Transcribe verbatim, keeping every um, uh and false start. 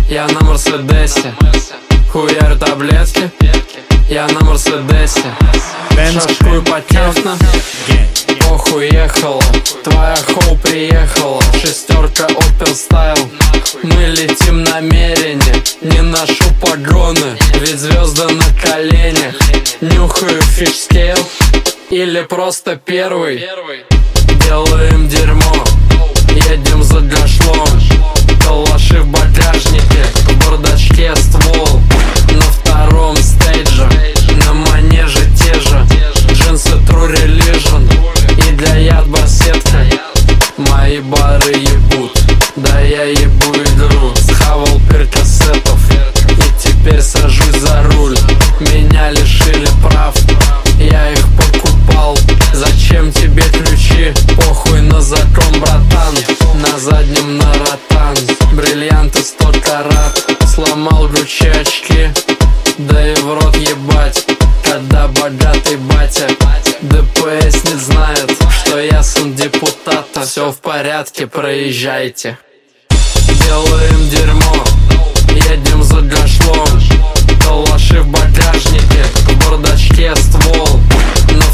Я на Мерседесе, хуярю таблетки. Я на Мерседесе, шашкую по техно. Похуй ехала, твоя хоу приехала. Шестерка Opel Style. Мы летим намерение, не ношу погоны, ведь звезды на коленях. Нюхаю фишскейл или просто первый. Делаем дерьмо, едем за гашлом. Калаши в багажнике, в бардачке ствол. На втором стейдже, на манеже те же. Джинсы True Religion и для яд барсетка. Мои бары ебут, да я ебу игру. Схавал перкассетов и теперь сажусь за руль. Меня лишили прав, я их покупал. Зачем тебе ключи? Похуй на закон, братан. На заднем на ротан, бриллианты сто карат. Сломал Гуччи очки, да и в рот ебать. Когда богатый батя ДПС не знает, что я сын депутата. Все в порядке, проезжайте. Делаем дерьмо, едем за гашлом. Калаши в багажнике, в бардачке ствол. На